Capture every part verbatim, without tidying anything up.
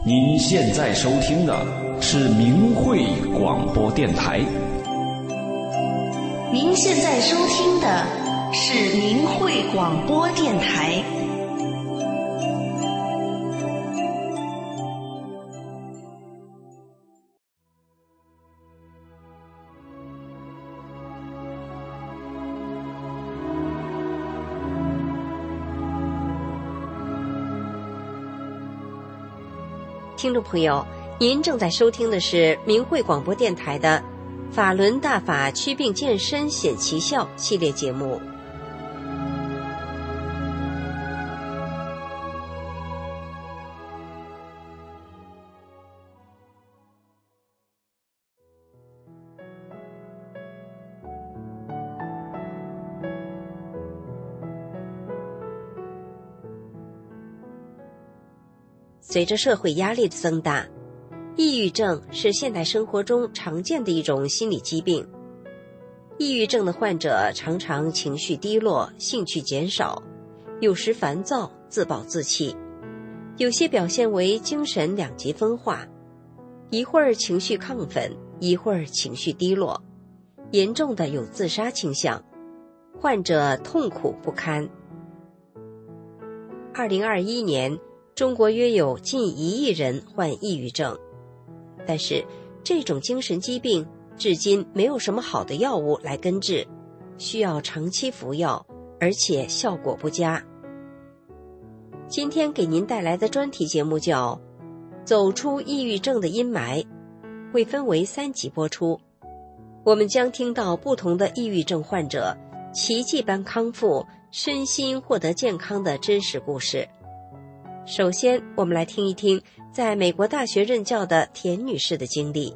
您现在收听的是明慧广播电台。 您现在收听的是明慧广播电台。 听众朋友，您正在收听的是明慧广播电台的法轮大法祛病健身显奇效系列节目。随着社会压力的增大，抑郁症是现代生活中常见的一种心理疾病。抑郁症的患者常常情绪低落，兴趣减少，有时烦躁，自暴自弃，有些表现为精神两极分化，一会儿情绪亢奋，一会儿情绪低落，严重的有自杀倾向，患者痛苦不堪。二零二一年中国约有近一亿人患抑郁症，但是这种精神疾病至今没有什么好的药物来根治，需要长期服药，而且效果不佳。今天给您带来的专题节目叫《走出抑郁症的阴霾》，会分为三集播出。我们将听到不同的抑郁症患者奇迹般康复，身心获得健康的真实故事。首先，我们来听一听在美国大学任教的田女士的经历。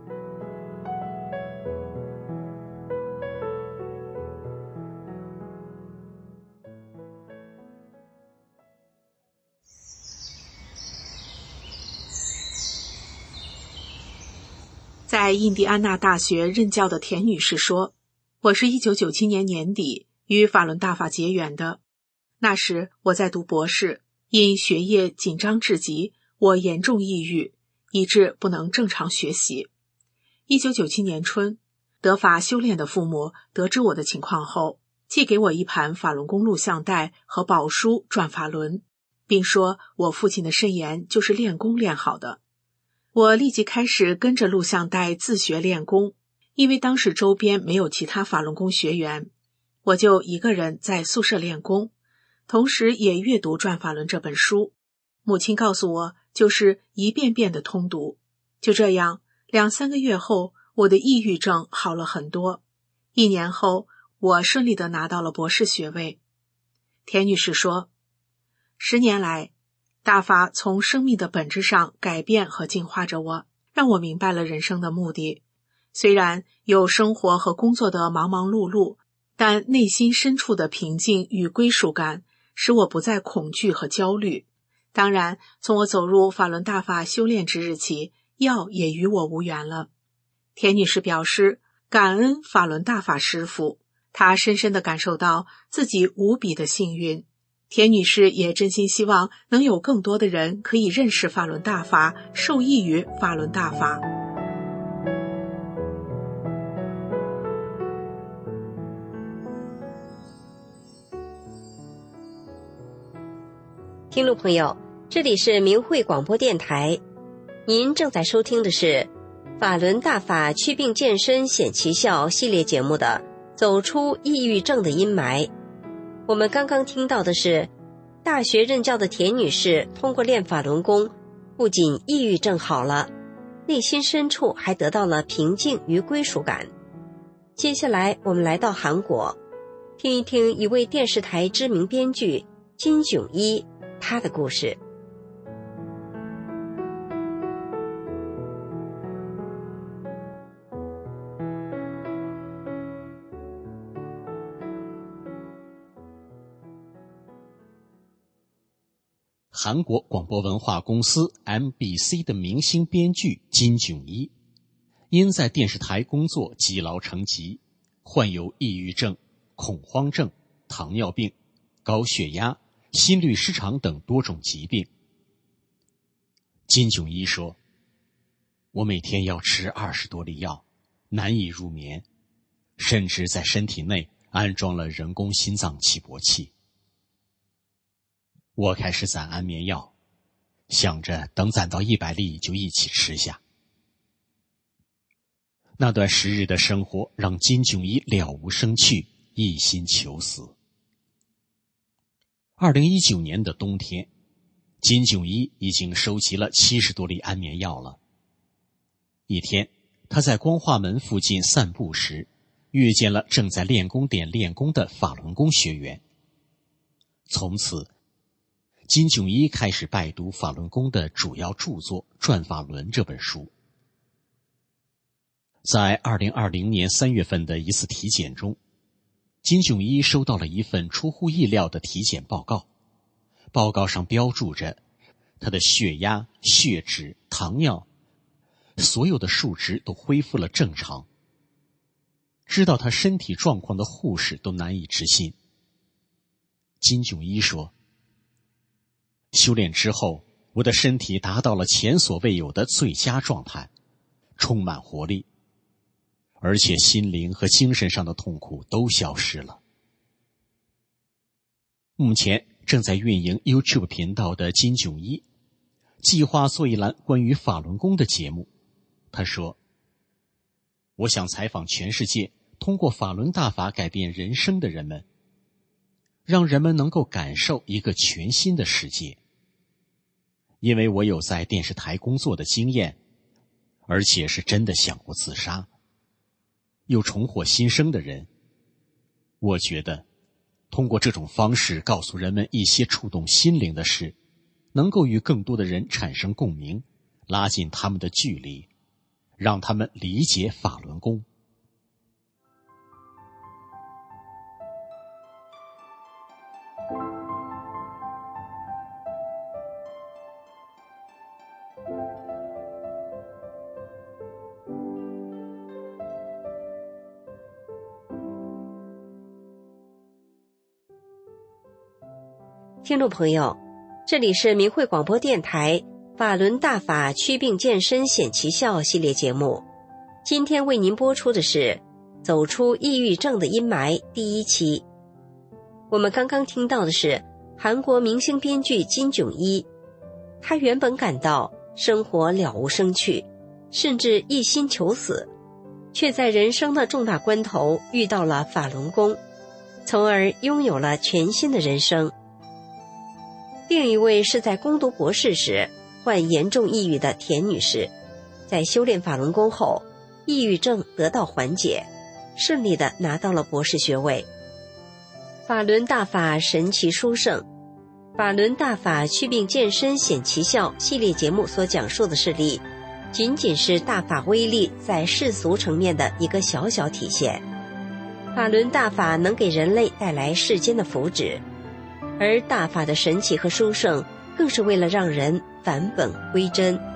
在印第安纳大学任教的田女士说，我是一九九七年年底与法轮大法结缘的。那时我在读博士，因学业紧张至极，我严重抑郁，以致不能正常学习。一九九七年春，得法修炼的父母得知我的情况后，寄给我一盘法轮功录像带和宝书转法轮，并说我父亲的肾炎就是练功练好的。我立即开始跟着录像带自学练功，因为当时周边没有其他法轮功学员，我就一个人在宿舍练功，同时也阅读《转法轮》这本书。母亲告诉我，就是一遍遍的通读。就这样，两三个月后，我的抑郁症好了很多。一年后，我顺利地拿到了博士学位。田女士说，十年来，大法从生命的本质上改变和净化着我，让我明白了人生的目的。虽然有生活和工作的忙忙碌碌，但内心深处的平静与归属感使我不再恐惧和焦虑。当然，从我走入法轮大法修炼之日起，药也与我无缘了。田女士表示，感恩法轮大法师父，她深深地感受到自己无比的幸运。田女士也真心希望能有更多的人可以认识法轮大法，受益于法轮大法。 听众朋友，这里是明慧广播电台，您正在收听的是法轮大法祛病健身显奇效系列节目的走出抑郁症的阴霾。我们刚刚听到的是大学任教的田女士通过练法轮功，不仅抑郁症好了，内心深处还得到了平静与归属感。接下来我们来到韩国，听一听一位电视台知名编剧金炯一他的故事。 韩国广播文化公司 M B C 的明星编剧金炯一，因在电视台工作积劳成疾，患有抑郁症、恐慌症、糖尿病、高血压、心律失常等多种疾病。 金炯一说，我每天要吃二十多粒药，难以入眠，甚至在身体内安装了人工心脏起搏器。我开始攒安眠药，想着等攒到一百粒就一起吃下。那段时日的生活让金炯一了无生趣，一心求死。二零一九年的冬天，金炯一已经收集了七十多粒安眠药了。一天，他在光化门附近散步时，遇见了正在练功点练功的法轮功学员。从此，金炯一开始拜读法轮功的主要著作《转法轮》这本书。在二零二零年三月份的一次体检中，金炯一收到了一份出乎意料的体检报告。报告上标注着他的血压、血脂、糖尿所有的数值都恢复了正常。知道他身体状况的护士都难以置信。金炯一说，修炼之后，我的身体达到了前所未有的最佳状态，充满活力，而且心灵和精神上的痛苦都消失了。目前正在运营 YouTube 频道的金炯一计划做一栏关于法轮功的节目。他说，我想采访全世界通过法轮大法改变人生的人们，让人们能够感受一个全新的世界。因为我有在电视台工作的经验，而且是真的想过自杀，又重获新生的人，我觉得通过这种方式告诉人们一些触动心灵的事，能够与更多的人产生共鸣，拉近他们的距离，让他们理解法轮功。 听众朋友，这里是明慧广播电台法轮大法祛病健身显奇效系列节目，今天为您播出的是走出抑郁症的阴霾第一期。我们刚刚听到的是韩国明星编剧金炯一，他原本感到生活了无生趣，甚至一心求死，却在人生的重大关头遇到了法轮功，从而拥有了全新的人生。另一位是在攻读博士时患严重抑郁的田女士，在修炼法轮功后，抑郁症得到缓解，顺利地拿到了博士学位。法轮大法神奇殊胜，法轮大法祛病健身显奇效系列节目所讲述的事例，仅仅是大法威力在世俗层面的一个小小体现。法轮大法能给人类带来世间的福祉，而大法的神奇和殊胜，更是为了让人返本归真，